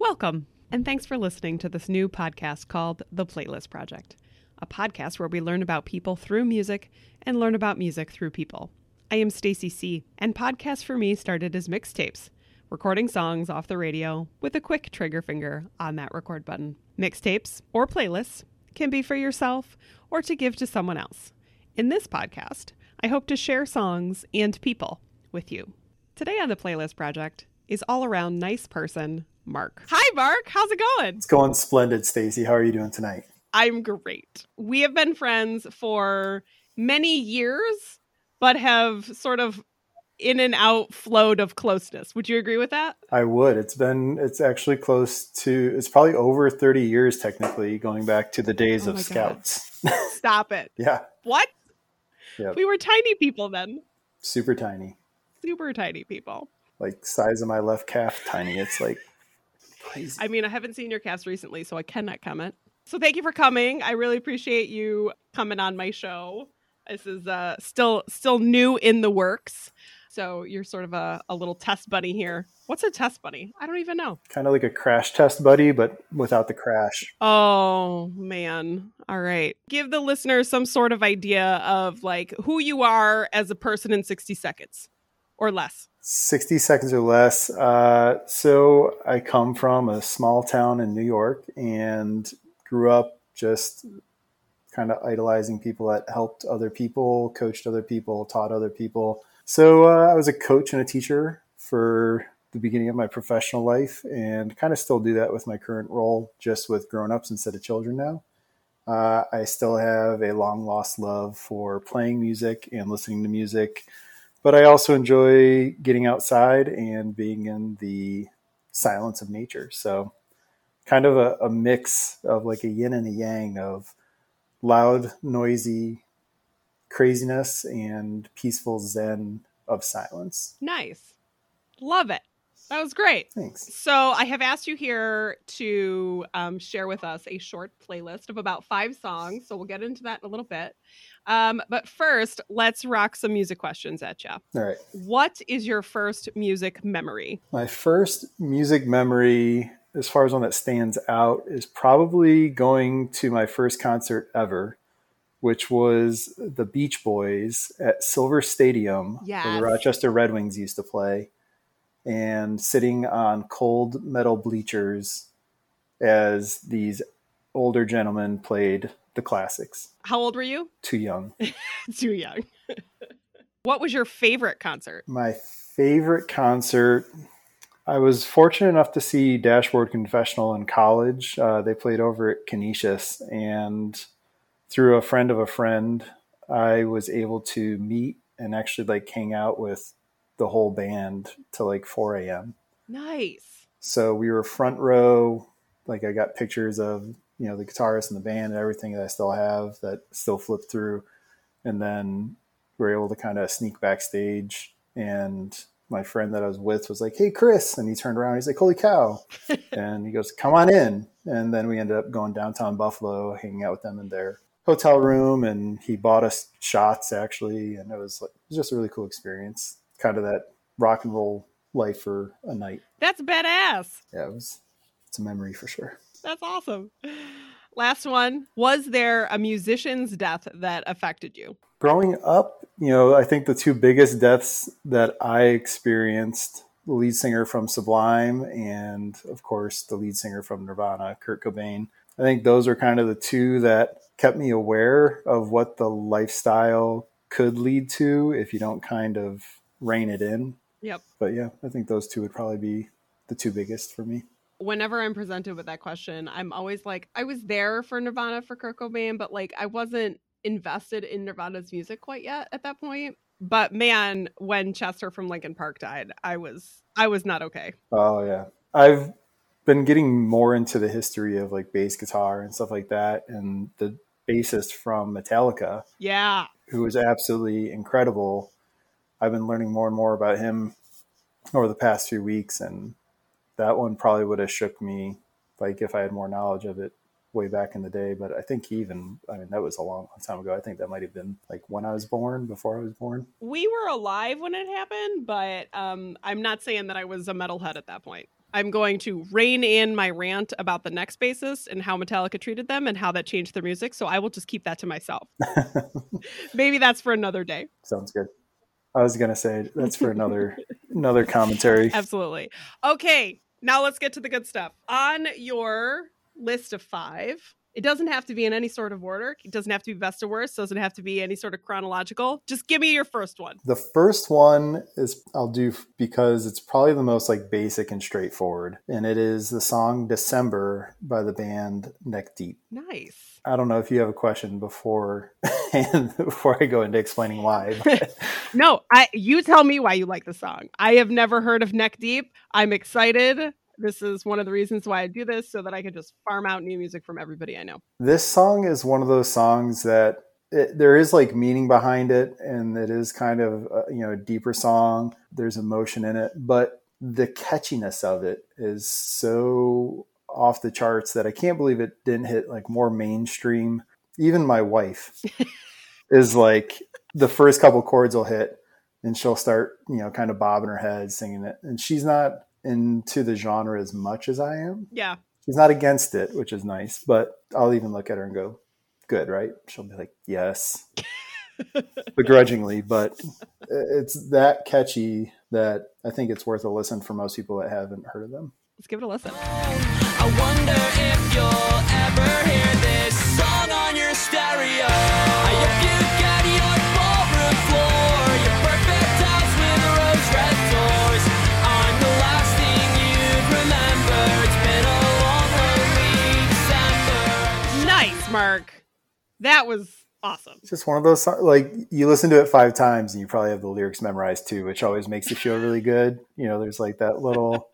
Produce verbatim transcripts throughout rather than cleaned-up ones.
Welcome, and thanks for listening to this new podcast called The Playlist Project, a podcast where we learn about people through music and learn about music through people. I am Stacy C., and podcasts for me started as mixtapes, recording songs off the radio with a quick trigger finger on that record button. Mixtapes, or playlists, can be for yourself or to give to someone else. In this podcast, I hope to share songs and people with you. Today on The Playlist Project is all-around nice person, Mark. Hi, Mark. How's it going? It's going splendid, Stacy. How are you doing tonight? I'm great. We have been friends for many years, but have sort of in and out flowed of closeness. Would you agree with that? I would. It's been, it's actually close to, it's probably over thirty years technically, going back to the days oh of my Scouts. Stop it. Yeah. What? Yep. We were tiny people then. Super tiny. Super tiny people. Like size of my left calf tiny. It's like crazy. I mean, I haven't seen your calves recently, so I cannot comment. So thank you for coming. I really appreciate you coming on my show. This is uh, still still new in the works. So you're sort of a, a little test buddy here. What's a test buddy? I don't even know. Kind of like a crash test buddy, but without the crash. Oh, man. All right. Give the listeners some sort of idea of like who you are as a person in sixty seconds or less. sixty seconds or less. Uh, so I come from a small town in New York and grew up just kind of idolizing people that helped other people, coached other people, taught other people. So uh, I was a coach and a teacher for the beginning of my professional life and kind of still do that with my current role, just with grown-ups instead of children now. Uh, I still have a long lost love for playing music and listening to music, but I also enjoy getting outside and being in the silence of nature. So kind of a, a mix of like a yin and a yang of loud, noisy craziness and peaceful zen of silence. Nice. Love it. That was great. Thanks. So I have asked you here to um, share with us a short playlist of about five songs. So we'll get into that in a little bit. Um, but first, let's rock some music questions at you. All right. What is your first music memory? My first music memory, as far as one that stands out, is probably going to my first concert ever, which was the Beach Boys at Silver Stadium, yes. where the Rochester Red Wings used to play, and sitting on cold metal bleachers as these older gentlemen played the classics. How old were you? Too young. Too young. What was your favorite concert? My favorite concert, I was fortunate enough to see Dashboard Confessional in college. Uh, they played over at Canisius, and through a friend of a friend, I was able to meet and actually like hang out with the whole band till like four a.m. Nice. So we were front row. Like I got pictures of, you know, the guitarist and the band and everything that I still have that still flip through. And then we were able to kind of sneak backstage, and my friend that I was with was like, "Hey, Chris." And he turned around. He's like, "Holy cow." And he goes, "Come on in." And then we ended up going downtown Buffalo, hanging out with them in their hotel room. And he bought us shots actually. And it was like, it was just a really cool experience. Kind of that rock and roll life for a night. That's badass. Yeah, it was, it's a memory for sure. That's awesome. Last one. Was there a musician's death that affected you? Growing up, you know, I think the two biggest deaths that I experienced, the lead singer from Sublime and, of course, the lead singer from Nirvana, Kurt Cobain. I think those are kind of the two that kept me aware of what the lifestyle could lead to if you don't kind of rein it in. Yep. But yeah, I think those two would probably be the two biggest for me. Whenever I'm presented with that question, I'm always like, I was there for Nirvana, for Kurt Cobain, but like I wasn't invested in Nirvana's music quite yet at that point. But man, when Chester from Linkin Park died, I was I was not okay. Oh yeah. I've been getting more into the history of like bass guitar and stuff like that, and the bassist from Metallica, yeah, who was absolutely incredible. I've been learning more and more about him over the past few weeks, and that one probably would have shook me, like if I had more knowledge of it way back in the day. But I think even, I mean, that was a long, long time ago. I think that might have been like when I was born, before I was born. We were alive when it happened, but um, I'm not saying that I was a metalhead at that point. I'm going to rein in my rant about the next bassist and how Metallica treated them and how that changed their music. So I will just keep that to myself. Maybe that's for another day. Sounds good. I was going to say that's for another another commentary. Absolutely. Okay, now let's get to the good stuff. On your list of five, it doesn't have to be in any sort of order. It doesn't have to be best or worst. Doesn't have to be any sort of chronological. Just give me your first one. The first one is I'll do because it's probably the most like basic and straightforward. And it is the song December by the band Neck Deep. Nice. I don't know if you have a question before and before I go into explaining why. No, I you tell me why you like the song. I have never heard of Neck Deep. I'm excited. This is one of the reasons why I do this, so that I can just farm out new music from everybody I know. This song is one of those songs that it, there is like meaning behind it, and it is kind of a, you know, a deeper song. There's emotion in it, but the catchiness of it is so off the charts that I can't believe it didn't hit like more mainstream. Even my wife is like, the first couple chords will hit and she'll start, you know, kind of bobbing her head singing it. And she's not into the genre as much as I am. Yeah. She's not against it, which is nice, but I'll even look at her and go, good, right? She'll be like, yes, begrudgingly, but it's that catchy that I think it's worth a listen for most people that haven't heard of them. Let's give it a listen. I wonder if you'll ever hear this song on your stereo. If you got your ballroom floor, your perfect house with rose red doors, I'm the last thing you'd remember. It's been a long, lonely December. Nice, Mark. That was awesome. It's just one of those songs, like you listen to it five times and you probably have the lyrics memorized too, which always makes you feel really good. You know, there's like that little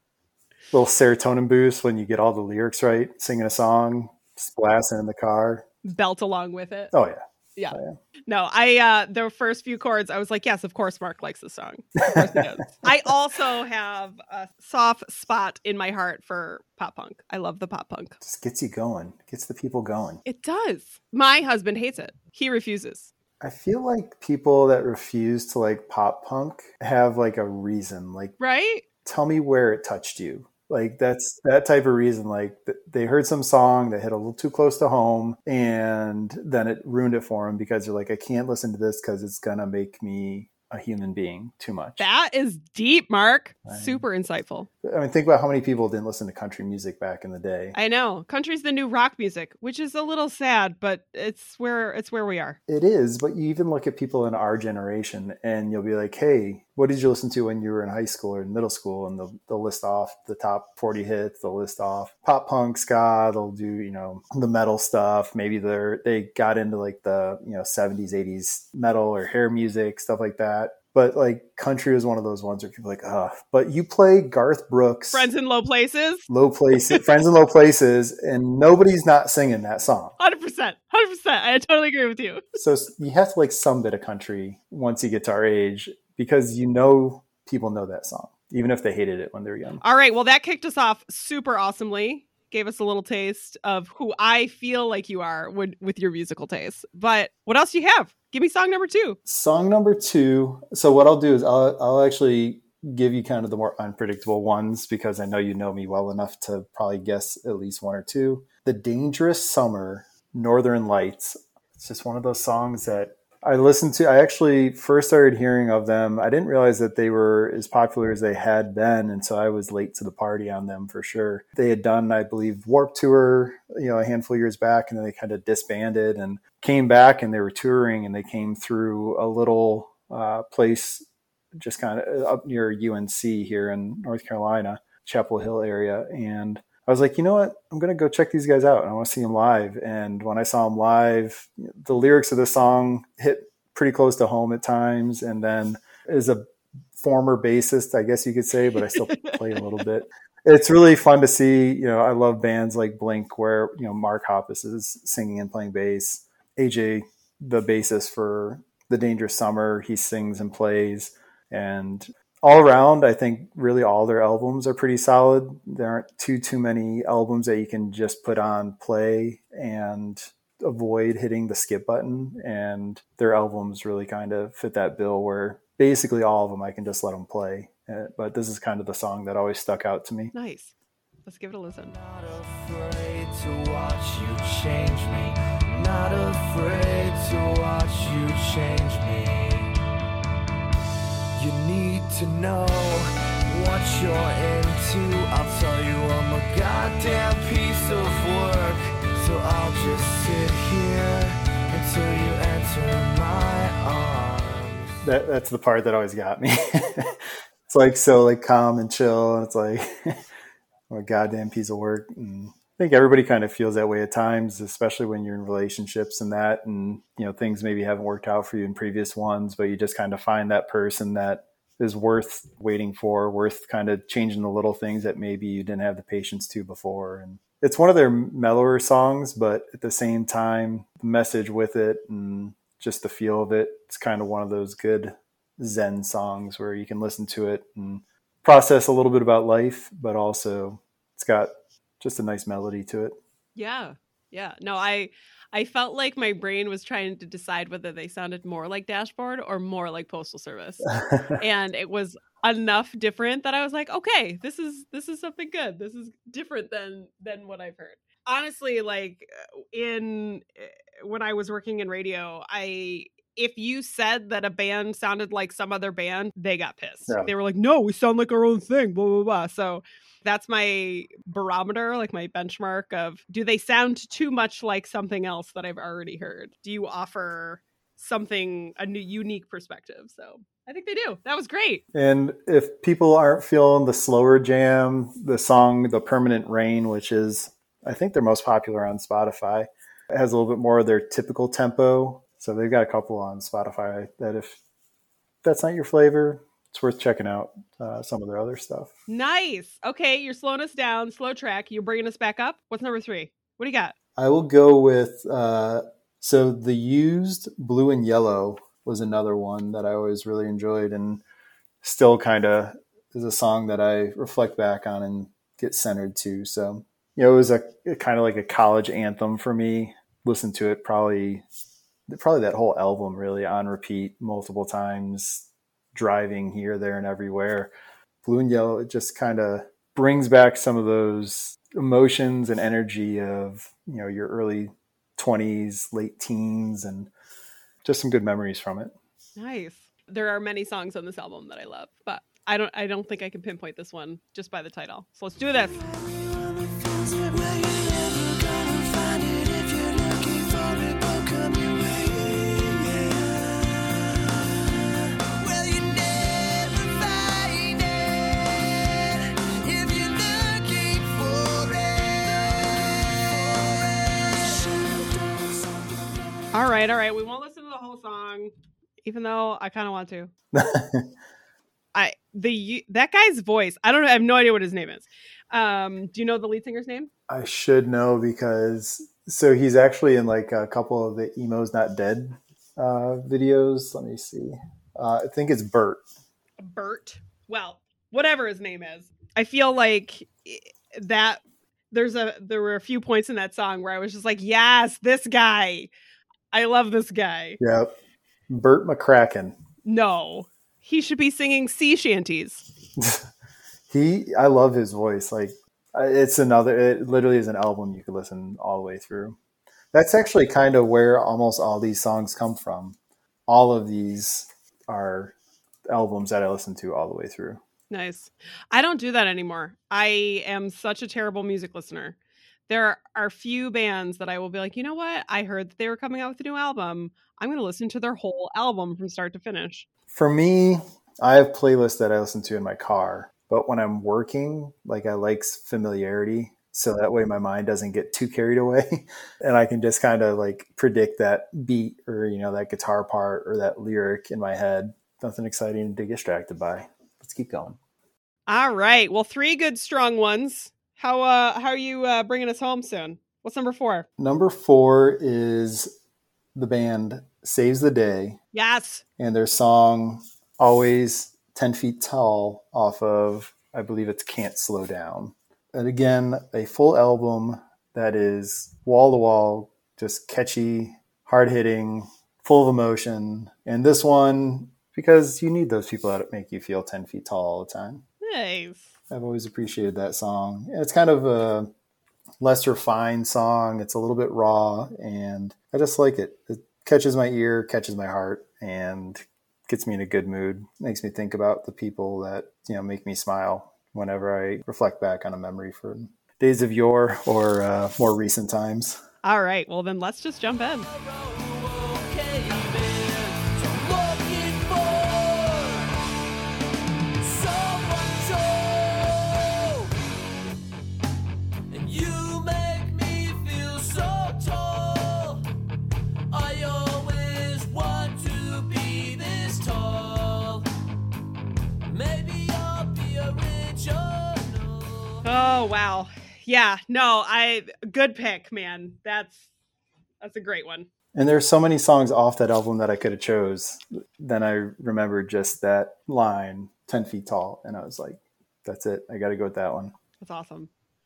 little serotonin boost when you get all the lyrics right, singing a song, just blasting in the car. Belt along with it. Oh yeah. Yeah. Oh, yeah. No, I, uh, the first few chords, I was like, yes, of course Mark likes the song. Of course he does. I also have a soft spot in my heart for pop punk. I love the pop punk. Just gets you going, gets the people going. It does. My husband hates it. He refuses. I feel like people that refuse to like pop punk have like a reason. Like, right? Tell me where it touched you. Like that's that type of reason. Like they heard some song that hit a little too close to home and then it ruined it for them because they're like, I can't listen to this because it's going to make me a human being too much. That is deep, Mark. I mean, Super insightful. I mean, think about how many people didn't listen to country music back in the day. I know. Country's the new rock music, which is a little sad, but it's where it's where we are. It is, but you even look at people in our generation and you'll be like, hey, what did you listen to when you were in high school or in middle school? And they'll, they'll list off the top forty hits. They'll list off pop punk, ska. They'll do, you know, the metal stuff. Maybe they're, they got into like the, you know, seventies, eighties metal or hair music, stuff like that. But like country is one of those ones where people are like, oh, but you play Garth Brooks. Friends in Low Places. Low Places, Friends in Low Places, and nobody's not singing that song. one hundred percent. one hundred percent. I totally agree with you. So you have to like some bit of country once you get to our age because you know people know that song, even if they hated it when they were young. All right. Well, that kicked us off super awesomely. Gave us a little taste of who I feel like you are with, with your musical taste. But what else do you have? Give me song number two. Song number two. So what I'll do is I'll, I'll actually give you kind of the more unpredictable ones because I know you know me well enough to probably guess at least one or two. The Dangerous Summer, Northern Lights. It's just one of those songs that I listened to. I actually first started hearing of them. I didn't realize that they were as popular as they had been. And so I was late to the party on them for sure. They had done, I believe, Warped Tour, you know, a handful of years back, and then they kind of disbanded and came back and they were touring and they came through a little uh, place just kind of up near U N C here in North Carolina, Chapel Hill area. And I was like, you know what? I'm going to go check these guys out. I want to see them live. And when I saw them live, the lyrics of the song hit pretty close to home at times. And then as a former bassist, I guess you could say, but I still play a little bit. It's really fun to see. You know, I love bands like Blink where, you know, Mark Hoppus is singing and playing bass. A J, the bassist for The Dangerous Summer, he sings and plays. And all around, I think really all their albums are pretty solid. There aren't too, too many albums that you can just put on play and avoid hitting the skip button. And their albums really kind of fit that bill where basically all of them, I can just let them play Uh, but this is kind of the song that always stuck out to me. Nice. Let's give it a listen. Not afraid to watch you change me. Not afraid to watch you change me. You need to know what you're into. I'll tell you I'm a goddamn piece of work. So I'll just sit here until you enter my arms. That that's the part that always got me. It's like so like calm and chill, and it's like I'm a goddamn piece of work. And I think everybody kind of feels that way at times, especially when you're in relationships and that, and you know things maybe haven't worked out for you in previous ones, but you just kind of find that person that is worth waiting for, worth kind of changing the little things that maybe you didn't have the patience to before. And it's one of their mellower songs, but at the same time, the message with it and just the feel of it, it's kind of one of those good Zen songs where you can listen to it and process a little bit about life, but also it's got just a nice melody to it. Yeah. Yeah. No, I I felt like my brain was trying to decide whether they sounded more like Dashboard or more like Postal Service. And it was enough different that I was like, okay, this is this is something good. This is different than than what I've heard. Honestly, like in when I was working in radio, I if you said that a band sounded like some other band, they got pissed. Yeah. They were like, no, we sound like our own thing, blah, blah, blah. So that's my barometer, like my benchmark of, do they sound too much like something else that I've already heard? Do you offer something, a new, unique perspective? So I think they do. That was great. And if people aren't feeling the slower jam, the song The Permanent Rain, which is, I think they're most popular on Spotify, it has a little bit more of their typical tempo. So they've got a couple on Spotify that if that's not your flavor, it's worth checking out uh, some of their other stuff. Nice. Okay, you're slowing us down, slow track. You're bringing us back up. What's number three? What do you got? I will go with, uh, so The Used, Blue and Yellow was another one that I always really enjoyed and still kind of is a song that I reflect back on and get centered to. So, you know, it was a kind of like a college anthem for me. Listened to it probably, probably that whole album really on repeat multiple times, driving here, there, and everywhere. Blue and Yellow, it just kind of brings back some of those emotions and energy of, you know, your early twenties, late teens, and just some good memories from it. Nice. There are many songs on this album that I love, but I don't I don't think I can pinpoint this one just by the title. So let's do this. All right, all right. We won't listen to the whole song, even though I kind of want to. I the that guy's voice. I don't know. I have no idea what his name is. Um, do you know the lead singer's name? I should know because so he's actually in like a couple of the Emo's Not Dead uh, videos. Let me see. Uh, I think it's Bert. Bert. Well, whatever his name is. I feel like that there's a there were a few points in that song where I was just like, yes, this guy. I love this guy. Yep. Bert McCracken. No, he should be singing sea shanties. he, I love his voice. Like it's another, it literally is an album you could listen all the way through. That's actually kind of where almost all these songs come from. All of these are albums that I listen to all the way through. Nice. I don't do that anymore. I am such a terrible music listener. There are few bands that I will be like, you know what? I heard that they were coming out with a new album. I'm going to listen to their whole album from start to finish. For me, I have playlists that I listen to in my car. But when I'm working, like I like familiarity. So that way my mind doesn't get too carried away. And I can just kind of like predict that beat or, you know, that guitar part or that lyric in my head. Nothing exciting to get distracted by. Let's keep going. All right. Well, three good, strong ones. How uh how are you uh, bringing us home soon? What's number four? Number four is the band Saves the Day. Yes. And their song Always ten feet Tall off of, I believe it's Can't Slow Down. And again, a full album that is wall to wall, just catchy, hard hitting, full of emotion. And this one, because you need those people that make you feel ten feet tall all the time. Nice. I've always appreciated that song. It's kind of a less refined song. It's a little bit raw, and I just like it. It catches my ear, catches my heart, and gets me in a good mood. Makes me think about the people that, you know, make me smile whenever I reflect back on a memory from days of yore or uh, more recent times. All right. Well, then let's just jump in. Oh, wow. Yeah, no, I good pick, man. That's that's a great one. And there's so many songs off that album that I could have chose. Then I remembered just that line, ten feet tall. And I was like, that's it. I got to go with that one. That's awesome.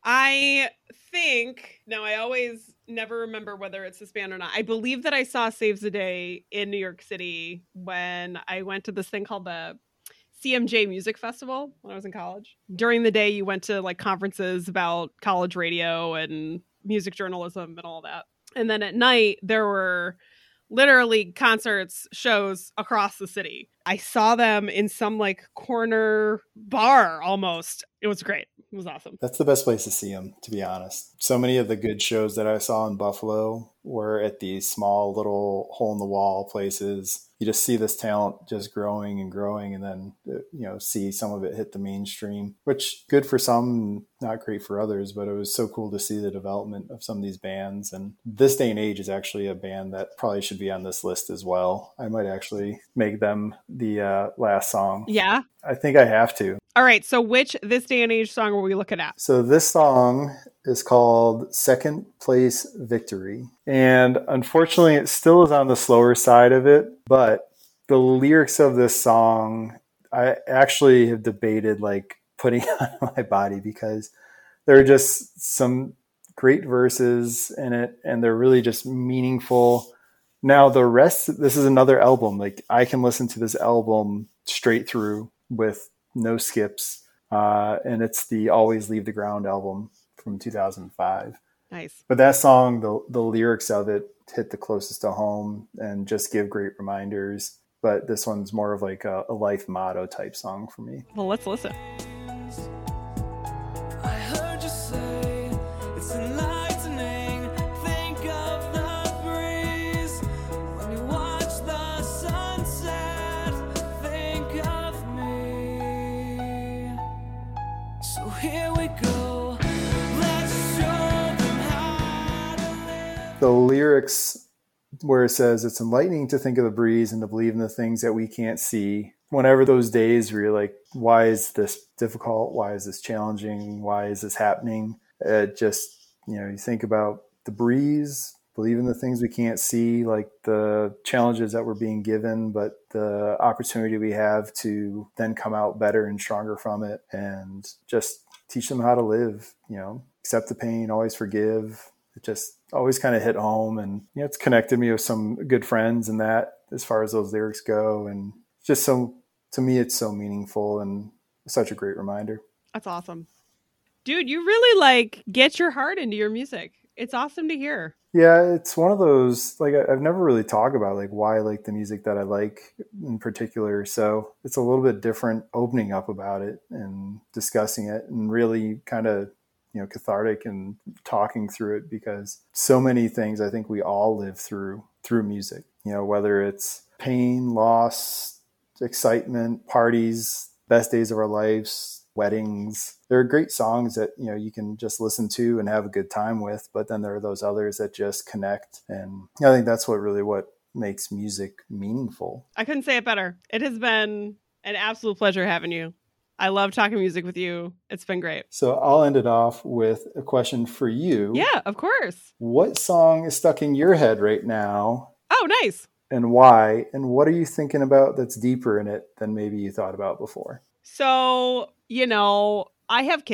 I think, now I always never remember whether it's this band or not. I believe that I saw Saves the Day in New York City when I went to this thing called the C M J Music Festival when I was in college. During the day, you went to like conferences about college radio and music journalism and all that. And then at night, there were literally concerts, shows across the city. I saw them in some like corner bar almost. It was great. It was awesome. That's the best place to see them, to be honest. So many of the good shows that I saw in Buffalo were at these small little hole in the wall places. You just see this talent just growing and growing, and then, you know, see some of it hit the mainstream, which good for some, not great for others, but it was so cool to see the development of some of these bands. And this day and age is actually a band that probably should be on this list as well. I might actually make them the uh, last song. Yeah. I think I have to. All right. So which this day and age song were we looking at? So this song is called Second Place Victory. And unfortunately, it still is on the slower side of it. But the lyrics of this song, I actually have debated like putting on my body because there are just some great verses in it. And they're really just meaningful. Now, the rest, this is another album. Like I can listen to this album straight through with no skips. Uh, and it's the Always Leave the Ground album from two thousand five. Nice. But that song, the the lyrics of it hit the closest to home and just give great reminders. But this one's more of like a, a life motto type song for me. Well, let's listen. I heard you say it's enlightening. Think of the breeze when you watch the sunset. Think of me. So here we go. Let's show them how to live. The lyrics where it says it's enlightening to think of the breeze and to believe in the things that we can't see. Whenever those days where you're like, why is this difficult? Why is this challenging? Why is this happening? It just, you know, you think about the breeze, believe in the things we can't see, like the challenges that we're being given, but the opportunity we have to then come out better and stronger from it and just teach them how to live, you know, accept the pain, always forgive. It just always kind of hit home, and you know, it's connected me with some good friends and that as far as those lyrics go. And just so, to me, it's so meaningful and such a great reminder. That's awesome. Dude, you really like get your heart into your music. It's awesome to hear. Yeah, it's one of those, like I've never really talked about like why I like the music that I like in particular. So it's a little bit different opening up about it and discussing it and really kind of, you know, cathartic and talking through it, because so many things I think we all live through through music, you know, whether it's pain, loss, excitement, parties, best days of our lives, weddings. There are great songs that, you know, you can just listen to and have a good time with, but then there are those others that just connect. And I think that's what really what makes music meaningful. I couldn't say it better. It has been an absolute pleasure having you. I love talking music with you. It's been great. So I'll end it off with a question for you. Yeah, of course. What song is stuck in your head right now? Oh, nice. And why? And what are you thinking about that's deeper in it than maybe you thought about before? So, you know, I have kids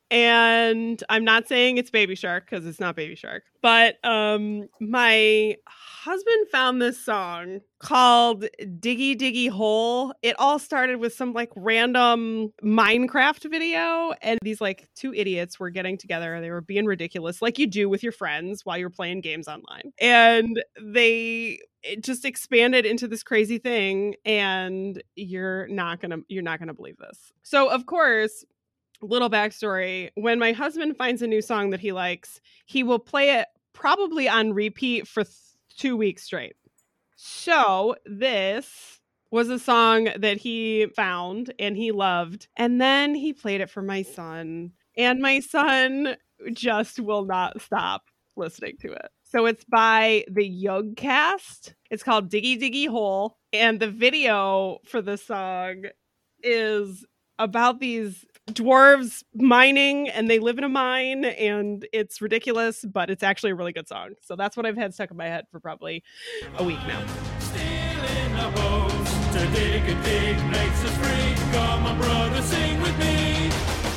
And I'm not saying it's Baby Shark because it's not Baby Shark. But um, my husband found this song called Diggy Diggy Hole. It all started with some like random Minecraft video. And these like two idiots were getting together. They were being ridiculous like you do with your friends while you're playing games online. And they... it just expanded into this crazy thing, and you're not gonna you're not gonna believe this. So of course, little backstory, when my husband finds a new song that he likes, he will play it probably on repeat for th- two weeks straight. So this was a song that he found and he loved, and then he played it for my son, and my son just will not stop listening to it. So it's by the Yugcast. It's called Diggy Diggy Hole. And the video for the song is about these dwarves mining, and they live in a mine, and it's ridiculous, but it's actually a really good song. So that's what I've had stuck in my head for probably a week now. Stealing a boat to dig a dig makes us free. Come on, brother, sing with me.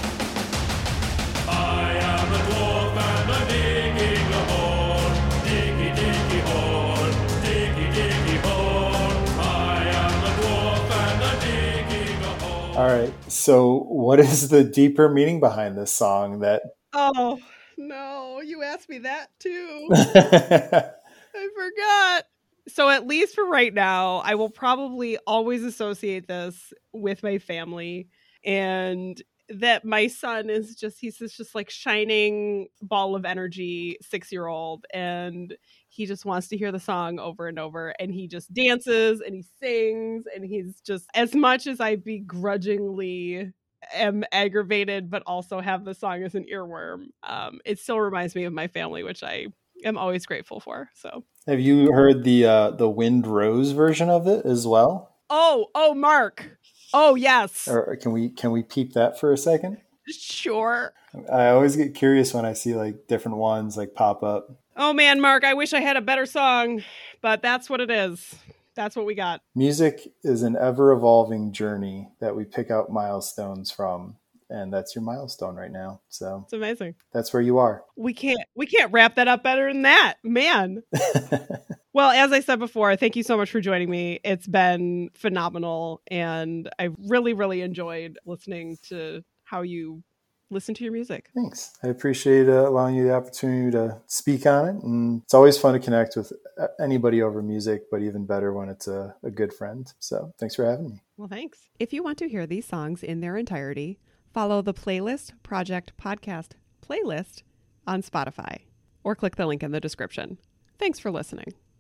I am a dwarf and I'm digging a hole. Diggy, diggy hole. Diggy, diggy hole. I am a dwarf and I'm digging a hole. All right. So what is the deeper meaning behind this song that... Oh, no. You asked me that too. I forgot. So at least for right now, I will probably always associate this with my family, and that my son is just, he's this just like shining ball of energy six-year-old, and he just wants to hear the song over and over, and he just dances and he sings, and he's just, as much as I begrudgingly am aggravated but also have the song as an earworm, um, it still reminds me of my family, which I am always grateful for. So Have you heard the uh, the Wind Rose version of it as well? oh oh Mark, oh yes, Or can we can we peep that for a second? sure. I always get curious when I see like different ones like pop up. Oh man, Mark, I wish I had a better song, but that's what it is. That's what we got. Music is an ever evolving journey that we pick out milestones from, and that's your milestone right now. So It's amazing. that's where you are. We can't we can't wrap that up better than that, man. Well, as I said before, thank you so much for joining me. It's been phenomenal, and I really, really enjoyed listening to how you listen to your music. Thanks. I appreciate uh, allowing you the opportunity to speak on it. And it's always fun to connect with anybody over music, but even better when it's a, a good friend. So thanks for having me. Well, thanks. If you want to hear these songs in their entirety, follow the Playlist Project podcast playlist on Spotify, or click the link in the description. Thanks for listening.